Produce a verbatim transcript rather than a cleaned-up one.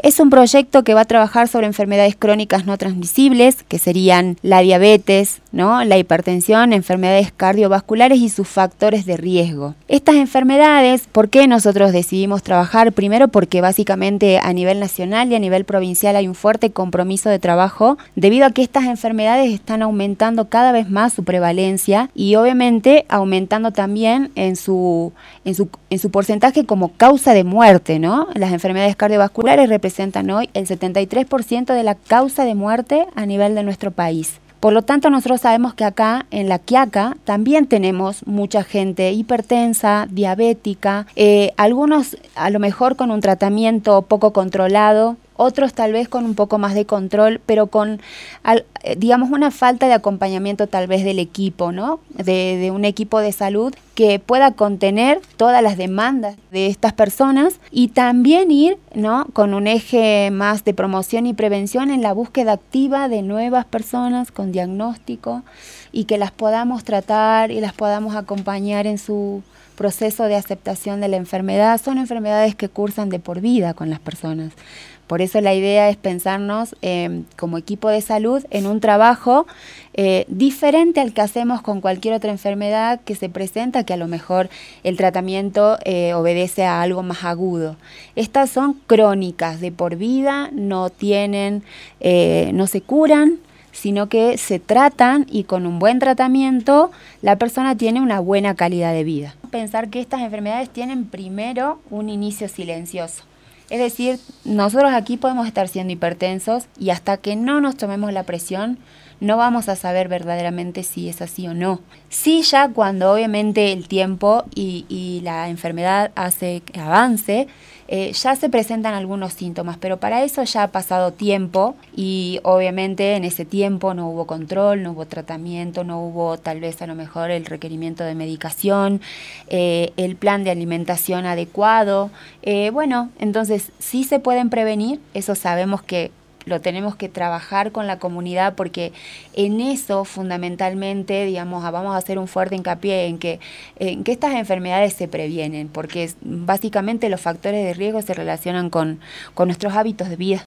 Es un proyecto que va a trabajar sobre enfermedades crónicas no transmisibles, que serían la diabetes, ¿no?, la hipertensión, enfermedades cardiovasculares y sus factores de riesgo. Estas enfermedades, ¿por qué nosotros decidimos trabajar? Primero porque básicamente a nivel nacional y a nivel provincial hay un fuerte compromiso de trabajo debido a que estas enfermedades están aumentando cada vez más su prevalencia y obviamente aumentando también en su, en su, en su porcentaje como causa de muerte, ¿no? Las enfermedades cardiovasculares representan hoy el setenta y tres por ciento de la causa de muerte a nivel de nuestro país. Por lo tanto, nosotros sabemos que acá, en La Quiaca, también tenemos mucha gente hipertensa, diabética, eh, algunos a lo mejor con un tratamiento poco controlado, otros tal vez con un poco más de control, pero con, al, digamos, una falta de acompañamiento tal vez del equipo, ¿no? De, de un equipo de salud que pueda contener todas las demandas de estas personas y también ir, ¿no?, con un eje más de promoción y prevención en la búsqueda activa de nuevas personas con diagnóstico y que las podamos tratar y las podamos acompañar en su proceso de aceptación de la enfermedad. Son enfermedades que cursan de por vida con las personas. Por eso la idea es pensarnos eh, como equipo de salud en un trabajo eh, diferente al que hacemos con cualquier otra enfermedad que se presenta, que a lo mejor el tratamiento eh, obedece a algo más agudo. Estas son crónicas de por vida, no tienen, eh, no se curan, sino que se tratan y con un buen tratamiento la persona tiene una buena calidad de vida. Pensar que estas enfermedades tienen primero un inicio silencioso. Es decir, nosotros aquí podemos estar siendo hipertensos y hasta que no nos tomemos la presión, no vamos a saber verdaderamente si es así o no. Sí, ya cuando obviamente el tiempo y, y la enfermedad hace que avance, eh, ya se presentan algunos síntomas, pero para eso ya ha pasado tiempo y obviamente en ese tiempo no hubo control, no hubo tratamiento, no hubo tal vez a lo mejor el requerimiento de medicación, eh, el plan de alimentación adecuado. Eh, bueno, entonces sí se pueden prevenir, eso sabemos que lo tenemos que trabajar con la comunidad porque en eso fundamentalmente, digamos, vamos a hacer un fuerte hincapié en que, en que estas enfermedades se previenen, porque básicamente los factores de riesgo se relacionan con, con nuestros hábitos de vida.